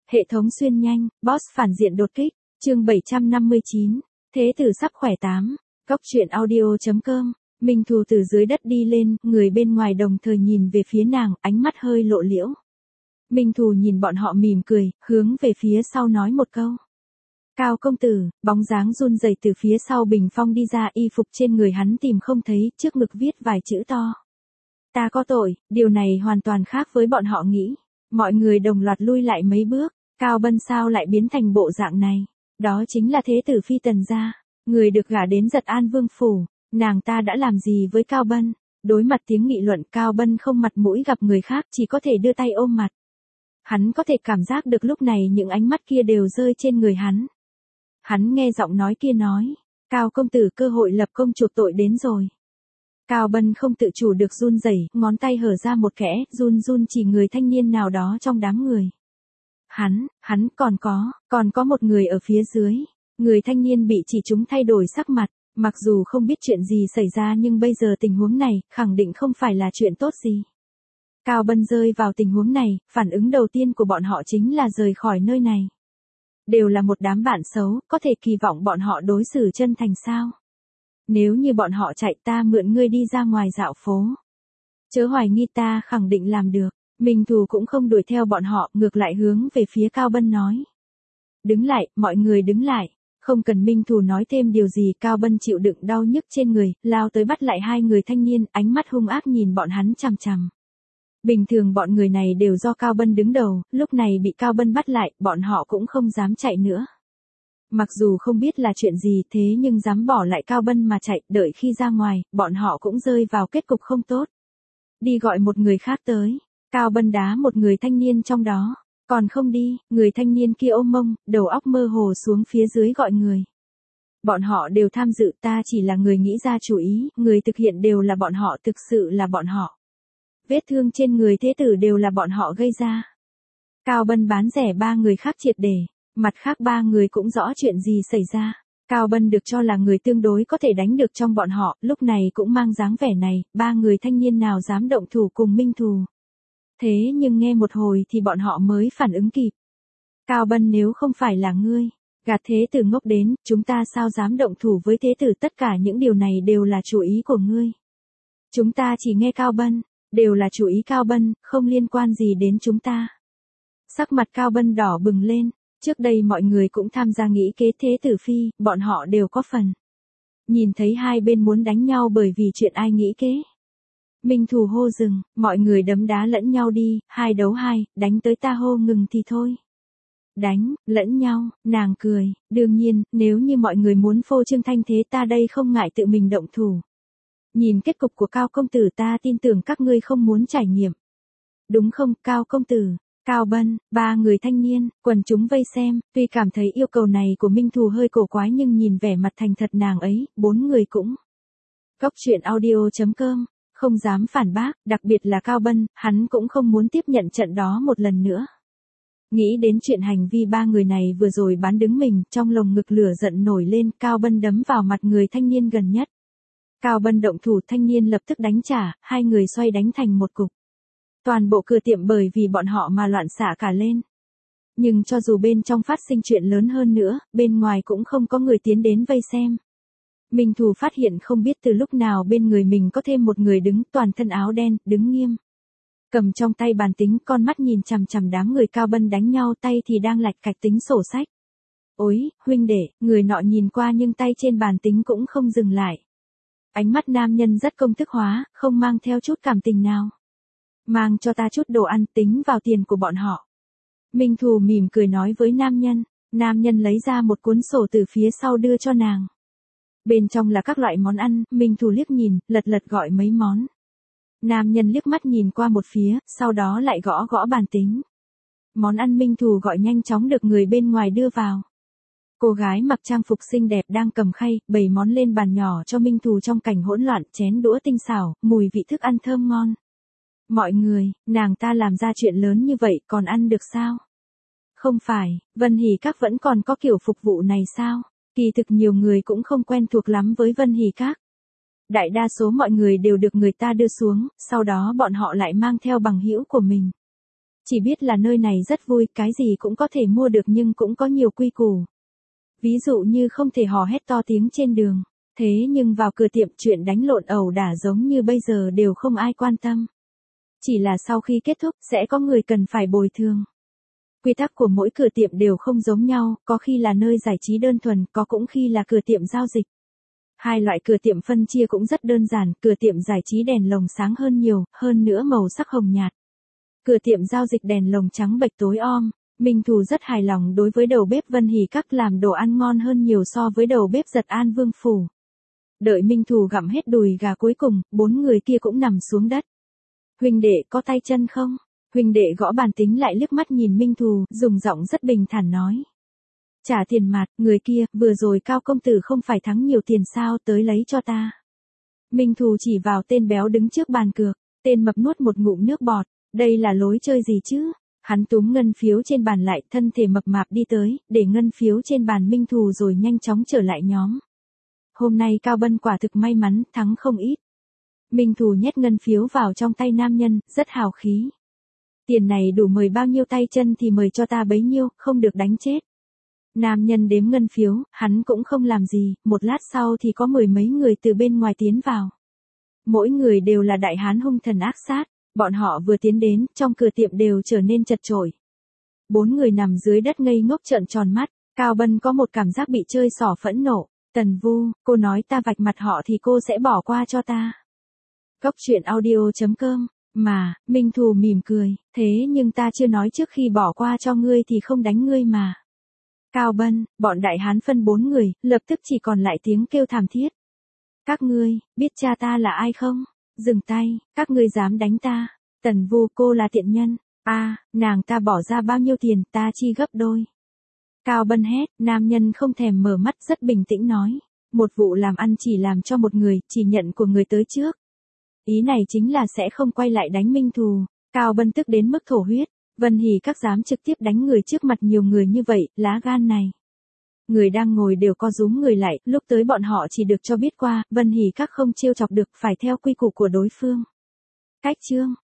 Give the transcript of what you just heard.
Hệ thống xuyên nhanh, boss phản diện đột kích, chương 759, thế tử sắp khỏe 8, góc truyện audio.com, Minh Thù từ dưới đất đi lên, người bên ngoài đồng thời nhìn về phía nàng, ánh mắt hơi lộ liễu. Minh Thù nhìn bọn họ mỉm cười, hướng về phía sau nói một câu. Cao công tử, bóng dáng run rẩy từ phía sau bình phong đi ra, y phục trên người hắn tìm không thấy, trước ngực viết vài chữ to. Ta có tội, điều này hoàn toàn khác với bọn họ nghĩ. Mọi người đồng loạt lui lại mấy bước, Cao Bân sao lại biến thành bộ dạng này? Đó chính là thế tử phi Tần gia, người được gả đến Giật An Vương phủ, nàng ta đã làm gì với Cao Bân? Đối mặt tiếng nghị luận, Cao Bân không mặt mũi gặp người khác, chỉ có thể đưa tay ôm mặt. Hắn có thể cảm giác được lúc này những ánh mắt kia đều rơi trên người hắn. Hắn nghe giọng nói kia nói, Cao công tử, cơ hội lập công chuộc tội đến rồi. Cao Bân không tự chủ được run rẩy, ngón tay hở ra một kẽ, run run chỉ người thanh niên nào đó trong đám người. Hắn còn có một người ở phía dưới. Người thanh niên bị chỉ trúng thay đổi sắc mặt, mặc dù không biết chuyện gì xảy ra nhưng bây giờ tình huống này, khẳng định không phải là chuyện tốt gì. Cao Bân rơi vào tình huống này, phản ứng đầu tiên của bọn họ chính là rời khỏi nơi này. Đều là một đám bạn xấu, có thể kỳ vọng bọn họ đối xử chân thành sao? Nếu như bọn họ chạy, ta mượn ngươi đi ra ngoài dạo phố. Chớ hoài nghi, ta khẳng định làm được. Minh Thù cũng không đuổi theo bọn họ, ngược lại hướng về phía Cao Bân nói. Đứng lại, mọi người đứng lại. Không cần Minh Thù nói thêm điều gì, Cao Bân chịu đựng đau nhức trên người, lao tới bắt lại hai người thanh niên, ánh mắt hung ác nhìn bọn hắn chằm chằm. Bình thường bọn người này đều do Cao Bân đứng đầu, lúc này bị Cao Bân bắt lại, bọn họ cũng không dám chạy nữa. Mặc dù không biết là chuyện gì thế nhưng dám bỏ lại Cao Bân mà chạy, đợi khi ra ngoài, bọn họ cũng rơi vào kết cục không tốt. Đi gọi một người khác tới. Cao Bân đá một người thanh niên trong đó. Còn không đi, người thanh niên kia ôm mông, đầu óc mơ hồ xuống phía dưới gọi người. Bọn họ đều tham dự, ta chỉ là người nghĩ ra chủ ý, người thực hiện đều là bọn họ, thực sự là bọn họ. Vết thương trên người thế tử đều là bọn họ gây ra. Cao Bân bán rẻ ba người khác triệt để, mặt khác ba người cũng rõ chuyện gì xảy ra. Cao Bân được cho là người tương đối có thể đánh được trong bọn họ, lúc này cũng mang dáng vẻ này, ba người thanh niên nào dám động thủ cùng Minh Thù. Thế nhưng nghe một hồi thì bọn họ mới phản ứng kịp. Cao Bân, nếu không phải là ngươi, gạt thế tử ngốc đến, chúng ta sao dám động thủ với thế tử, tất cả những điều này đều là chủ ý của ngươi. Chúng ta chỉ nghe Cao Bân, đều là chủ ý Cao Bân, không liên quan gì đến chúng ta. Sắc mặt Cao Bân đỏ bừng lên, trước đây mọi người cũng tham gia nghĩ kế thế tử phi, bọn họ đều có phần. Nhìn thấy hai bên muốn đánh nhau bởi vì chuyện ai nghĩ kế. Minh Thù hô dừng, mọi người đấm đá lẫn nhau đi, 2 đấu 2, đánh tới ta hô ngừng thì thôi. Đánh, lẫn nhau, nàng cười, đương nhiên, nếu như mọi người muốn phô trương thanh thế ta đây không ngại tự mình động thủ. Nhìn kết cục của Cao công tử, ta tin tưởng các ngươi không muốn trải nghiệm. Đúng không, Cao công tử? Cao Bân, ba người thanh niên, quần chúng vây xem, tuy cảm thấy yêu cầu này của Minh Thù hơi cổ quái nhưng nhìn vẻ mặt thành thật nàng ấy, 4 người cũng. Góc truyện audio.com, không dám phản bác, đặc biệt là Cao Bân, hắn cũng không muốn tiếp nhận trận đó một lần nữa. Nghĩ đến chuyện hành vi ba người này vừa rồi bán đứng mình, trong lồng ngực lửa giận nổi lên, Cao Bân đấm vào mặt người thanh niên gần nhất. Cao Bân động thủ, thanh niên lập tức đánh trả, hai người xoay đánh thành một cục. Toàn bộ cửa tiệm bởi vì bọn họ mà loạn xạ cả lên. Nhưng cho dù bên trong phát sinh chuyện lớn hơn nữa, bên ngoài cũng không có người tiến đến vây xem. Minh Thù phát hiện không biết từ lúc nào bên người mình có thêm một người đứng, toàn thân áo đen, đứng nghiêm. Cầm trong tay bàn tính, con mắt nhìn chằm chằm đám người Cao Bân đánh nhau, tay thì đang lạch cạch tính sổ sách. Ôi, huynh đệ, người nọ nhìn qua nhưng tay trên bàn tính cũng không dừng lại. Ánh mắt nam nhân rất công thức hóa, không mang theo chút cảm tình nào. Mang cho ta chút đồ ăn, tính vào tiền của bọn họ. Minh Thù mỉm cười nói với nam nhân lấy ra một cuốn sổ từ phía sau đưa cho nàng. Bên trong là các loại món ăn, Minh Thù liếc nhìn, lật gọi mấy món. Nam nhân liếc mắt nhìn qua một phía, sau đó lại gõ gõ bàn tính. Món ăn Minh Thù gọi nhanh chóng được người bên ngoài đưa vào. Cô gái mặc trang phục xinh đẹp đang cầm khay, bày món lên bàn nhỏ cho Minh Thù trong cảnh hỗn loạn, chén đũa tinh xảo, mùi vị thức ăn thơm ngon. Mọi người, nàng ta làm ra chuyện lớn như vậy còn ăn được sao? Không phải, Vân Hỷ Các vẫn còn có kiểu phục vụ này sao? Kỳ thực nhiều người cũng không quen thuộc lắm với Vân Hỷ Các. Đại đa số mọi người đều được người ta đưa xuống, sau đó bọn họ lại mang theo bằng hữu của mình. Chỉ biết là nơi này rất vui, cái gì cũng có thể mua được nhưng cũng có nhiều quy củ. Ví dụ như không thể hò hét to tiếng trên đường. Thế nhưng vào cửa tiệm chuyện đánh lộn ẩu đả giống như bây giờ đều không ai quan tâm. Chỉ là sau khi kết thúc sẽ có người cần phải bồi thường. Quy tắc của mỗi cửa tiệm đều không giống nhau, có khi là nơi giải trí đơn thuần, có cũng khi là cửa tiệm giao dịch. Hai loại cửa tiệm phân chia cũng rất đơn giản, cửa tiệm giải trí đèn lồng sáng hơn nhiều, hơn nữa màu sắc hồng nhạt. Cửa tiệm giao dịch đèn lồng trắng bệch tối om. Minh Thù rất hài lòng đối với đầu bếp Vân Hỷ Các làm đồ ăn ngon hơn nhiều so với đầu bếp Giật An Vương Phủ. Đợi Minh Thù gặm hết đùi gà cuối cùng, 4 người kia cũng nằm xuống đất. Huynh đệ có tay chân không? Huynh đệ gõ bàn tính lại liếc mắt nhìn Minh Thù, dùng giọng rất bình thản nói. Trả tiền mặt, người kia, vừa rồi Cao công tử không phải thắng nhiều tiền sao, tới lấy cho ta. Minh Thù chỉ vào tên béo đứng trước bàn cược, tên mập nuốt một ngụm nước bọt, đây là lối chơi gì chứ? Hắn túm ngân phiếu trên bàn lại, thân thể mập mạp đi tới, để ngân phiếu trên bàn Minh Thù rồi nhanh chóng trở lại nhóm. Hôm nay Cao Bân quả thực may mắn, thắng không ít. Minh Thù nhét ngân phiếu vào trong tay nam nhân, rất hào khí. Tiền này đủ mời bao nhiêu tay chân thì mời cho ta bấy nhiêu, không được đánh chết. Nam nhân đếm ngân phiếu, hắn cũng không làm gì, một lát sau thì có 10 mấy người từ bên ngoài tiến vào. Mỗi người đều là đại hán hung thần ác sát, bọn họ vừa tiến đến, trong cửa tiệm đều trở nên chật chội. 4 người nằm dưới đất ngây ngốc trợn tròn mắt, Cao Bân có một cảm giác bị chơi xỏ phẫn nộ. Tần Vu, cô nói ta vạch mặt họ thì cô sẽ bỏ qua cho ta. Cốc truyện audio.com. Mà, Minh Thù mỉm cười, thế nhưng ta chưa nói trước khi bỏ qua cho ngươi thì không đánh ngươi mà. Cao Bân, bọn đại hán phân 4 người, lập tức chỉ còn lại tiếng kêu thảm thiết. Các ngươi, biết cha ta là ai không? Dừng tay, các ngươi dám đánh ta. Tần Vu, cô là tiện nhân. Nàng ta bỏ ra bao nhiêu tiền, ta chi gấp đôi. Cao Bân hét, nam nhân không thèm mở mắt rất bình tĩnh nói. Một vụ làm ăn chỉ làm cho một người, chỉ nhận của người tới trước. Ý này chính là sẽ không quay lại đánh Minh Thù. Cao Bân tức đến mức thổ huyết. Vân Hỷ Các dám trực tiếp đánh người trước mặt nhiều người như vậy, lá gan này. Người đang ngồi đều co rúm người lại, lúc tới bọn họ chỉ được cho biết qua, Vân Hỷ Các không trêu chọc được, phải theo quy củ của đối phương. Cách chương.